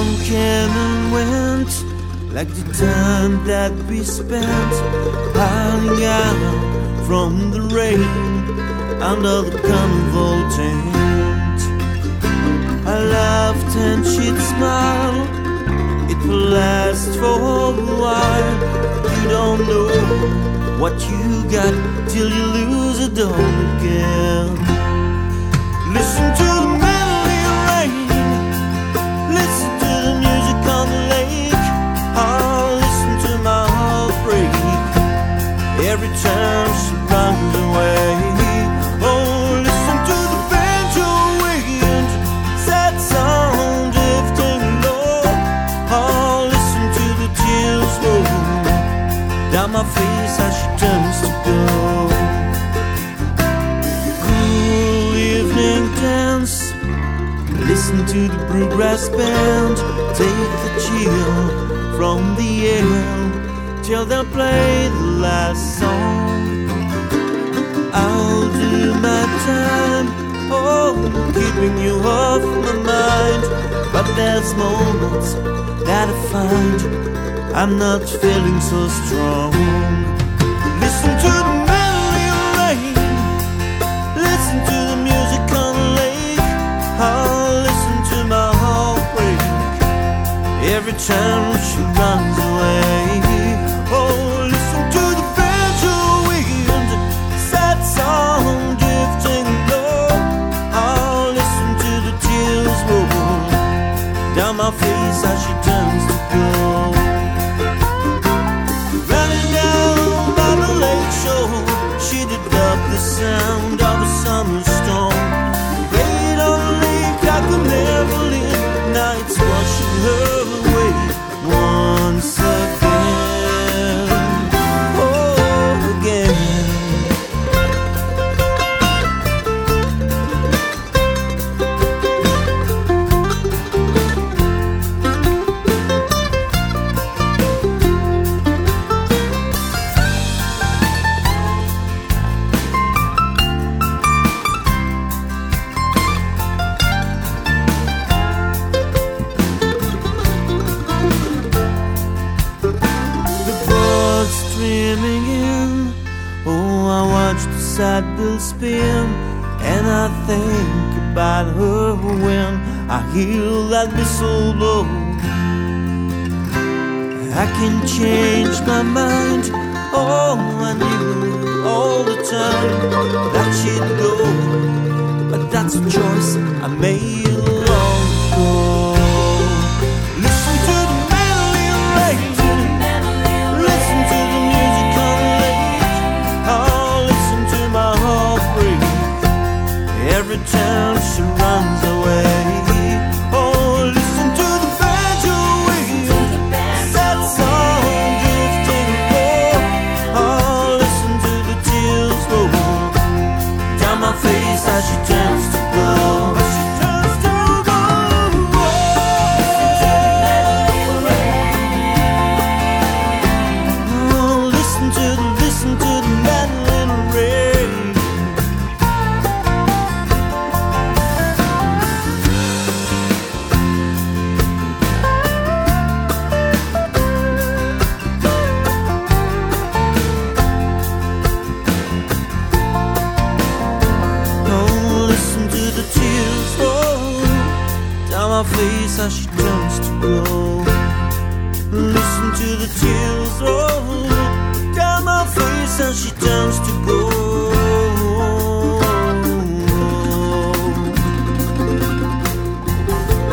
Time came and went, like the time that we spent hiding out from the rain under the carnival tent. I laughed and she'd smile, it will last for a while. You don't know what you got till you lose it all again. Listen to the melody rain, listen to the music on the lake. Oh, listen to my heart break every time she runs away. Oh, listen to the banjo wind, sad sound drifting low. Oh, listen to the tears roll down my face as she turns to go. Cool evening dance, listen to the bluegrass band, take the chill from the air till they'll play the last song. I'll do my time, oh, keeping you off my mind. But there's moments that I find I'm not feeling so strong. Listen to the melody rain, listen to the music on the lake. Oh, listen to my heart break every time she runs away. Oh, listen to the banjo wind, sad song drifting low. Oh, listen to the tears roll down my face as she turns to go. Running down by the lake shore, she did love the sound of a summer storm. Played on the lake like a never leave, nights washing her away once again. Oh, again. Streaming in, oh, I watch the sad bill spin, and I think about her when I hear that whistle blow. I can change my mind, oh, I knew all the time that she'd go, but that's a choice I made long ago. Listen to the melody rain, listen to the music on the lake. Oh, listen to my heart break every time she runs away. Oh, listen to the banjo wind, sad song drifting low. Oh, listen to the tears roll down my face as she turns to go. My face as she turns to go. Listen to the tears roll down my face as she turns to go.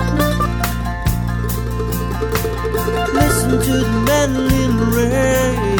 Listen to the melody rain.